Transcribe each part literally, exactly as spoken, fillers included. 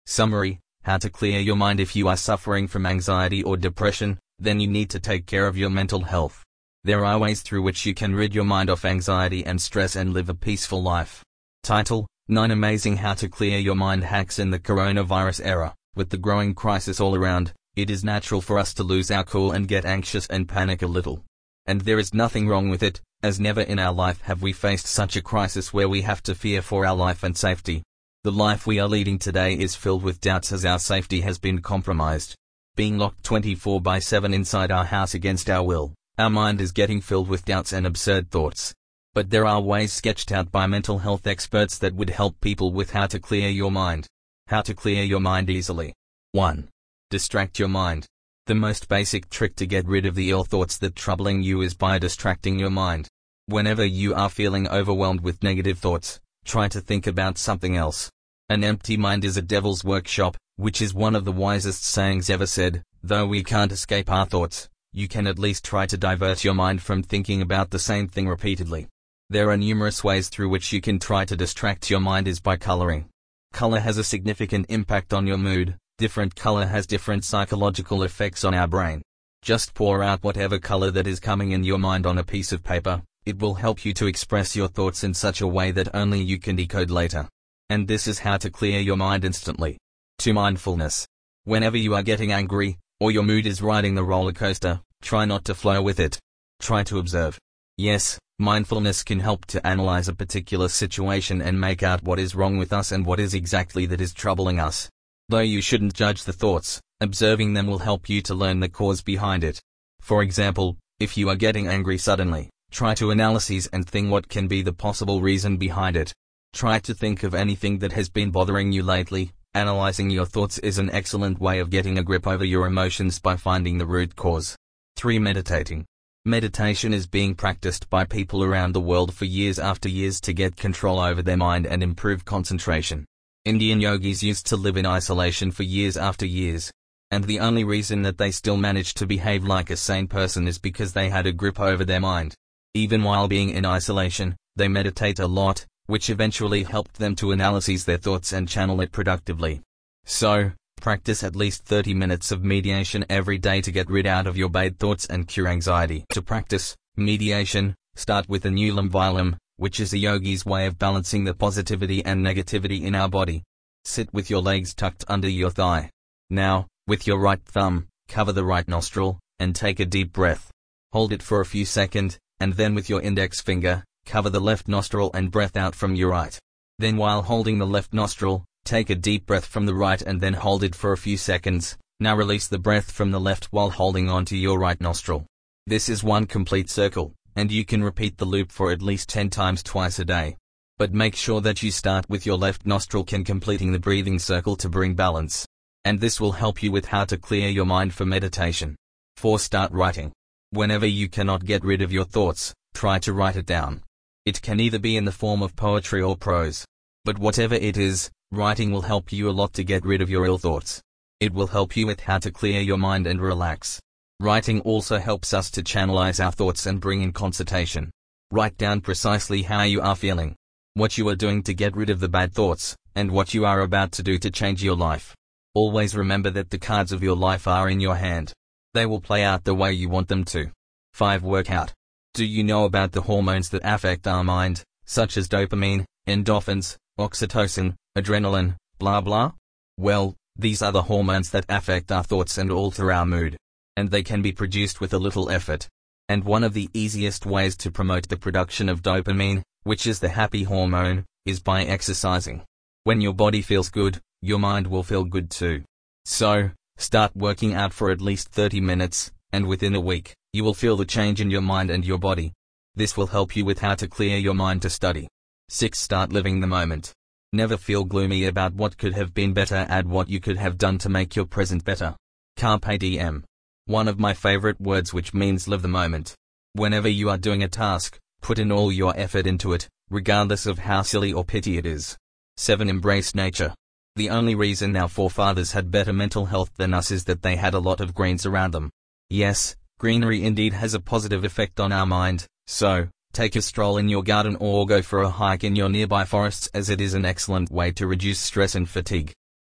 Summary: how to clear your mind. If you are suffering from anxiety or depression, then you need to take care of your mental health. There are ways through which you can rid your mind of anxiety and stress and live a peaceful life. Title: nine Amazing How to Clear Your Mind Hacks in the Coronavirus Era. With the growing crisis all around, it is natural for us to lose our cool and get anxious and panic a little. And there is nothing wrong with it, as never in our life have we faced such a crisis where we have to fear for our life and safety. The life we are leading today is filled with doubts as our safety has been compromised. Being locked twenty-four by seven inside our house against our will, our mind is getting filled with doubts and absurd thoughts. But there are ways sketched out by mental health experts that would help people with how to clear your mind. How to clear your mind easily. one. Distract your mind. The most basic trick to get rid of the ill thoughts that troubling you is by distracting your mind. Whenever you are feeling overwhelmed with negative thoughts, try to think about something else. An empty mind is a devil's workshop, which is one of the wisest sayings ever said. Though we can't escape our thoughts, you can at least try to divert your mind from thinking about the same thing repeatedly. There are numerous ways through which you can try to distract your mind is by coloring. Color has a significant impact on your mood. Different color has different psychological effects on our brain. Just pour out whatever color that is coming in your mind on a piece of paper. It will help you to express your thoughts in such a way that only you can decode later. And this is how to clear your mind instantly. two Mindfulness. Whenever you are getting angry, or your mood is riding the roller coaster, try not to flow with it. Try to observe. Yes, mindfulness can help to analyze a particular situation and make out what is wrong with us and what is exactly that is troubling us. Though you shouldn't judge the thoughts, observing them will help you to learn the cause behind it. For example, if you are getting angry suddenly, try to analyze and think what can be the possible reason behind it. Try to think of anything that has been bothering you lately. Analyzing your thoughts is an excellent way of getting a grip over your emotions by finding the root cause. three Meditating. Meditation is being practiced by people around the world for years after years to get control over their mind and improve concentration. Indian yogis used to live in isolation for years after years. And the only reason that they still managed to behave like a sane person is because they had a grip over their mind. Even while being in isolation, they meditate a lot, which eventually helped them to analyze their thoughts and channel it productively. So, practice at least thirty minutes of meditation every day to get rid out of your bad thoughts and cure anxiety. To practice mediation, start with Anulam Vilam, which is a yogi's way of balancing the positivity and negativity in our body. Sit with your legs tucked under your thigh. Now, with your right thumb, cover the right nostril, and take a deep breath. Hold it for a few seconds, and then with your index finger, cover the left nostril and breath out from your right. Then while holding the left nostril, take a deep breath from the right and then hold it for a few seconds. Now release the breath from the left while holding onto your right nostril. This is one complete circle, and you can repeat the loop for at least ten times twice a day. But make sure that you start with your left nostril can completing the breathing circle to bring balance. And this will help you with how to clear your mind for meditation. four Start writing. Whenever you cannot get rid of your thoughts, try to write it down. It can either be in the form of poetry or prose. But whatever it is, writing will help you a lot to get rid of your ill thoughts. It will help you with how to clear your mind and relax. Writing also helps us to channelize our thoughts and bring in concentration. Write down precisely how you are feeling, what you are doing to get rid of the bad thoughts, and what you are about to do to change your life. Always remember that the cards of your life are in your hand. They will play out the way you want them to. five Workout. Do you know about the hormones that affect our mind, such as dopamine, endorphins, oxytocin, adrenaline, blah blah? Well, these are the hormones that affect our thoughts and alter our mood. And they can be produced with a little effort. And one of the easiest ways to promote the production of dopamine, which is the happy hormone, is by exercising. When your body feels good, your mind will feel good too. So, start working out for at least thirty minutes, and within a week, you will feel the change in your mind and your body. This will help you with how to clear your mind to study. six Start living the moment. Never feel gloomy about what could have been better. Add what you could have done to make your present better. Carpe diem. One of my favorite words, which means live the moment. Whenever you are doing a task, put in all your effort into it, regardless of how silly or petty it is. seven Embrace nature. The only reason our forefathers had better mental health than us is that they had a lot of greens around them. Yes, greenery indeed has a positive effect on our mind, so, take a stroll in your garden or go for a hike in your nearby forests, as it is an excellent way to reduce stress and fatigue.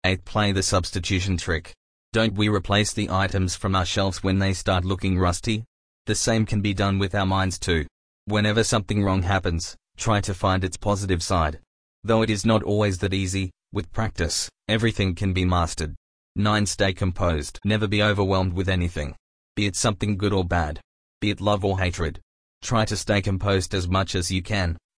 eight. Play the substitution trick. Don't we replace the items from our shelves when they start looking rusty? The same can be done with our minds too. Whenever something wrong happens, try to find its positive side. Though it is not always that easy, with practice, everything can be mastered. nine. Stay composed. Never be overwhelmed with anything. Be it something good or bad. Be it love or hatred. Try to stay composed as much as you can.